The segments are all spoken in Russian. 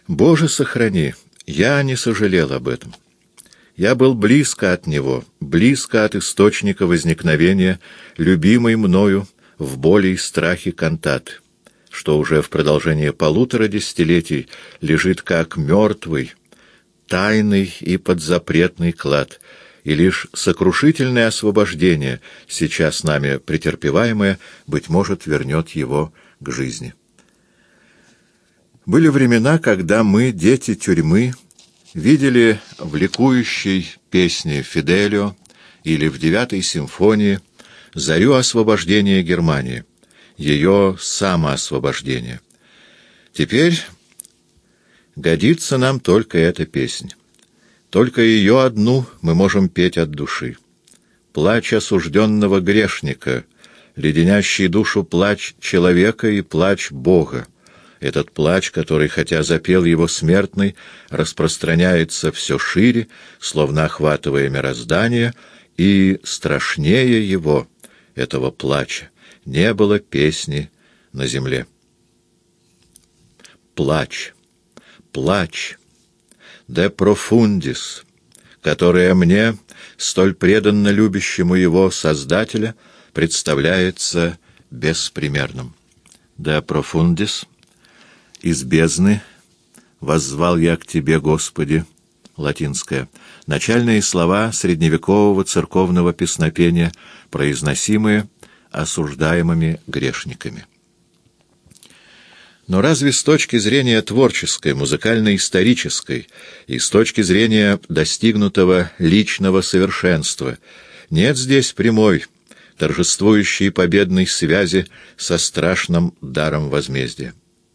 Боже, сохрани, я не сожалел об этом. Я был близко от него, близко от источника возникновения, любимой мною в боли и страхе кантаты, что уже в продолжение 1,5 десятилетий лежит как мертвый, тайный и подзапретный клад, и лишь сокрушительное освобождение, сейчас нами претерпеваемое, быть может, вернет его к жизни. Были времена, когда мы, дети тюрьмы, видели в ликующей песне Фиделио или в 9-й симфонии зарю освобождения Германии, ее самоосвобождения. Теперь годится нам только эта песня. Только ее одну мы можем петь от души. Плач осужденного грешника, леденящий душу плач человека и плач Бога. Этот плач, который, хотя запел его смертный, распространяется все шире, словно охватывая мироздание, и страшнее его, этого плача, не было песни на земле. Плач, плач, де профундис, которое мне, столь преданно любящему его Создателя, представляется беспримерным. Де профундис — из бездны воззвал я к тебе, Господи, латинское. Начальные слова средневекового церковного песнопения, произносимые осуждаемыми грешниками. Но разве с точки зрения творческой, музыкально-исторической и с точки зрения достигнутого личного совершенства нет здесь прямой, торжествующей победной связи со страшным даром возмездия?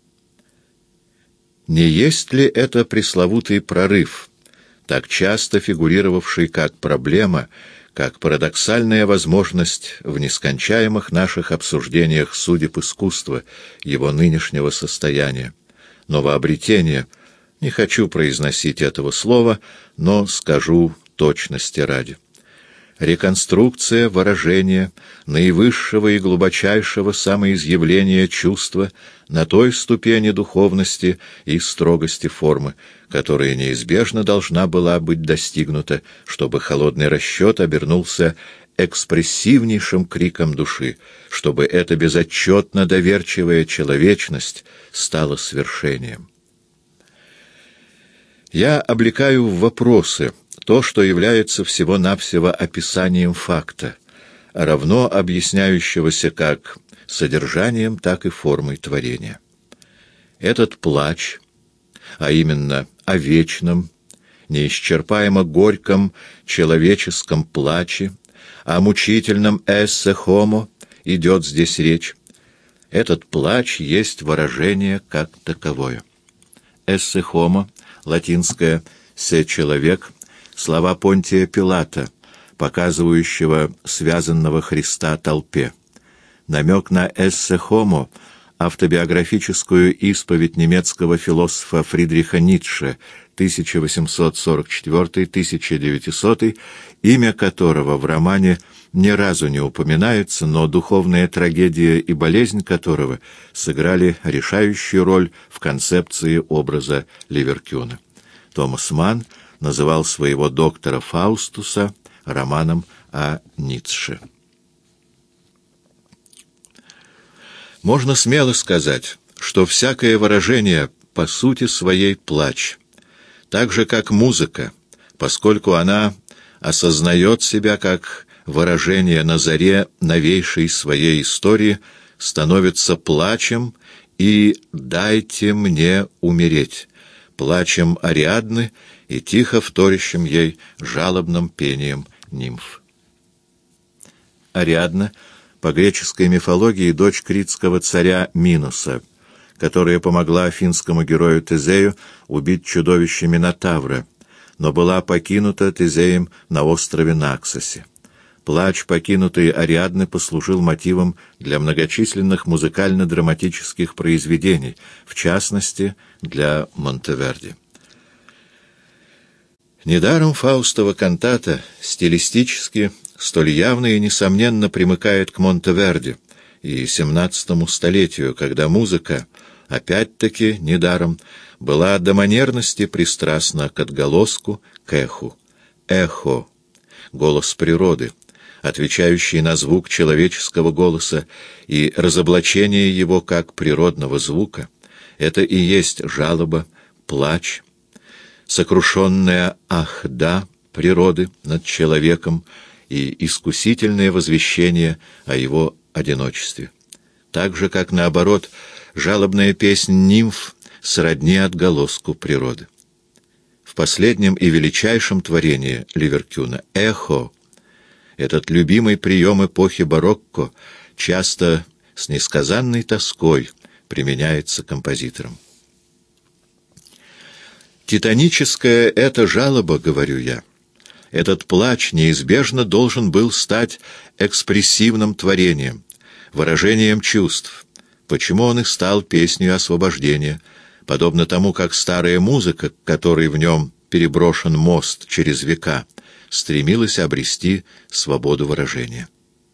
Не есть ли это пресловутый прорыв, так часто фигурировавший как проблема, как парадоксальная возможность в нескончаемых наших обсуждениях судеб искусства, его нынешнего состояния, новообретения? Не хочу произносить этого слова, но скажу точности ради. Реконструкция выражения наивысшего и глубочайшего самоизъявления чувства на той ступени духовности и строгости формы, которая неизбежно должна была быть достигнута, чтобы холодный расчет обернулся экспрессивнейшим криком души, чтобы эта безотчетно доверчивая человечность стала свершением. Я облекаю в вопросы то, что является всего-навсего описанием факта, равно объясняющегося как содержанием, так и формой творения. Этот плач, а именно о вечном, неисчерпаемо горьком человеческом плаче, о мучительном эссе хомо идет здесь речь. Этот плач есть выражение как таковое. Эссе хомо, латинское «се человек», слова Понтия Пилата, показывающего связанного Христа толпе. Намек на «эссе хомо», автобиографическую исповедь немецкого философа Фридриха Ницше, 1844-1900, имя которого в романе ни разу не упоминается, но духовная трагедия и болезнь которого сыграли решающую роль в концепции образа Ливеркюна. Томас Манн называл своего доктора Фаустуса романом о Ницше. Можно смело сказать, что всякое выражение по сути своей плач, так же как музыка, поскольку она осознает себя как выражение на заре новейшей своей истории, становится плачем и «дайте мне умереть», плачем Ариадны и тихо вторящим ей жалобным пением нимф. Ариадна — по греческой мифологии дочь критского царя Миноса, которая помогла афинскому герою Тезею убить чудовище Минотавра, но была покинута Тезеем на острове Наксосе. Плач покинутой Ариадны послужил мотивом для многочисленных музыкально-драматических произведений, в частности, для Монтеверди. Недаром Фаустова кантата стилистически столь явно и несомненно примыкает к Монтеверди и XVII столетию, когда музыка опять-таки, недаром, была до манерности пристрастна к отголоску, к эху. Эхо — голос природы, отвечающий на звук человеческого голоса, и разоблачение его как природного звука — это и есть жалоба, плач, сокрушенная ахда природы над человеком и искусительное возвещение о его одиночестве. Так же, как, наоборот, жалобная песнь нимф сродни отголоску природы. В последнем и величайшем творении Ливеркюна «Эхо» этот любимый прием эпохи барокко часто с несказанной тоской применяется композитором. Титаническая эта жалоба, говорю я, этот плач неизбежно должен был стать экспрессивным творением, выражением чувств. Почему он и стал песней освобождения, подобно тому, как старая музыка, к которой в нем переброшен мост через века, стремилась обрести свободу выражения.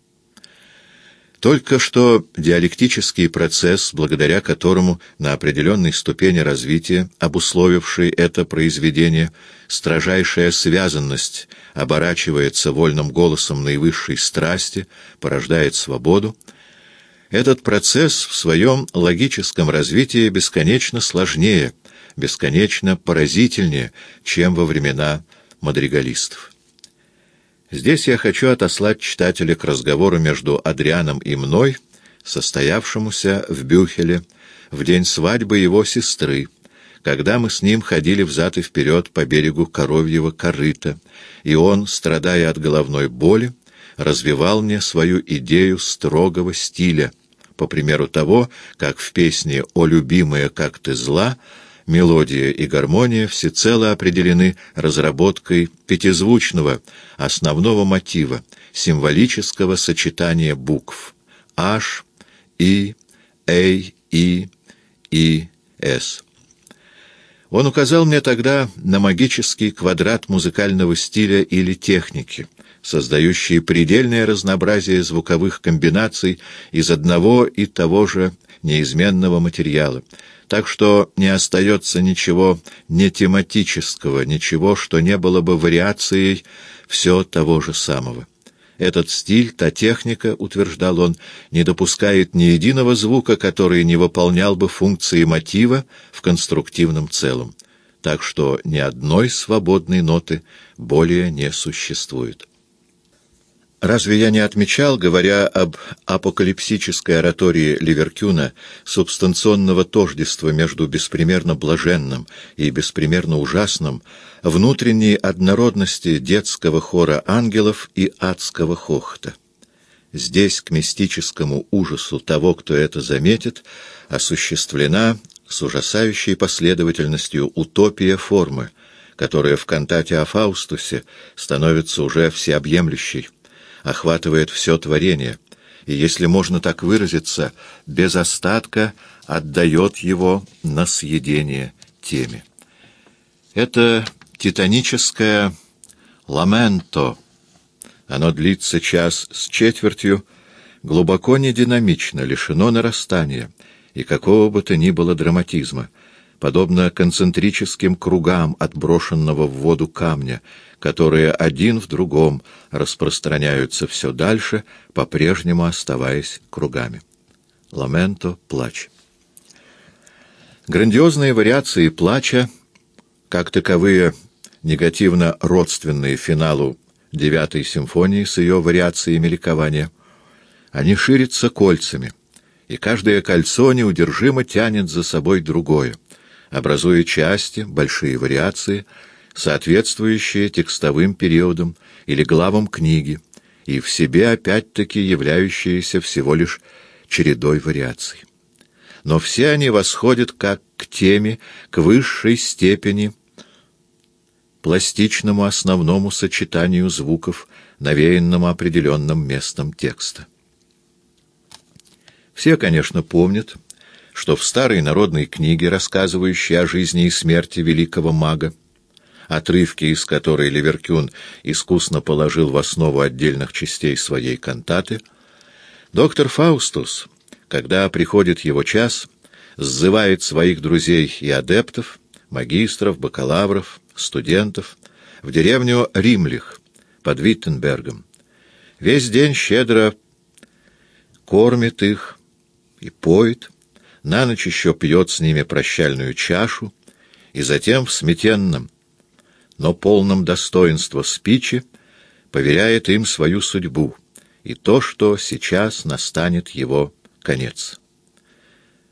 Только что диалектический процесс, благодаря которому на определенной ступени развития, обусловивший это произведение, строжайшая связанность оборачивается вольным голосом наивысшей страсти, порождает свободу, этот процесс в своем логическом развитии бесконечно сложнее, бесконечно поразительнее, чем во времена мадригалистов. Здесь я хочу отослать читателя к разговору между Адрианом и мной, состоявшемуся в Бюхеле в день свадьбы его сестры, когда мы с ним ходили взад и вперед по берегу Коровьего корыта, и он, страдая от головной боли, развивал мне свою идею строгого стиля, по примеру того, как в песне «О, любимая, как ты зла» мелодия и гармония всецело определены разработкой пятизвучного основного мотива, символического сочетания букв H, I, A, I, I, S. Он указал мне тогда на магический квадрат музыкального стиля или техники, создающий предельное разнообразие звуковых комбинаций из одного и того же неизменного материала, так что не остается ничего нетематического, ничего, что не было бы вариацией все того же самого. Этот стиль, та техника, утверждал он, не допускает ни единого звука, который не выполнял бы функции мотива в конструктивном целом, так что ни одной свободной ноты более не существует. Разве я не отмечал, говоря об апокалипсической оратории Ливеркюна, субстанционного тождества между беспримерно блаженным и беспримерно ужасным, внутренней однородности детского хора ангелов и адского хохота? Здесь к мистическому ужасу того, кто это заметит, осуществлена с ужасающей последовательностью утопия формы, которая в кантате о Фаустусе становится уже всеобъемлющей, охватывает все творение, и, если можно так выразиться, без остатка отдает его на съедение теме. Это титаническое «ламенто», оно длится час с четвертью, глубоко нединамично, лишено нарастания и какого бы то ни было драматизма, подобно концентрическим кругам отброшенного в воду камня, которые один в другом распространяются все дальше, по-прежнему оставаясь кругами. Ламенто — плач. Грандиозные вариации плача, как таковые негативно родственные финалу 9-й симфонии с ее вариациями ликования, они ширятся кольцами, и каждое кольцо неудержимо тянет за собой другое, образуя части, большие вариации, соответствующие текстовым периодам или главам книги, и в себе опять-таки являющиеся всего лишь чередой вариаций. Но все они восходят как к теме, к высшей степени, пластичному основному сочетанию звуков, навеянному определенным местом текста. Все, конечно, помнят, что в старой народной книге, рассказывающей о жизни и смерти великого мага, отрывки из которой Ливеркюн искусно положил в основу отдельных частей своей кантаты, доктор Фаустус, когда приходит его час, сзывает своих друзей и адептов, магистров, бакалавров, студентов в деревню Римлих под Виттенбергом. Весь день щедро кормит их и поет, на ночь еще пьет с ними прощальную чашу, и затем в смятенном, но полном достоинства спичи поверяет им свою судьбу и то, что сейчас настанет его конец.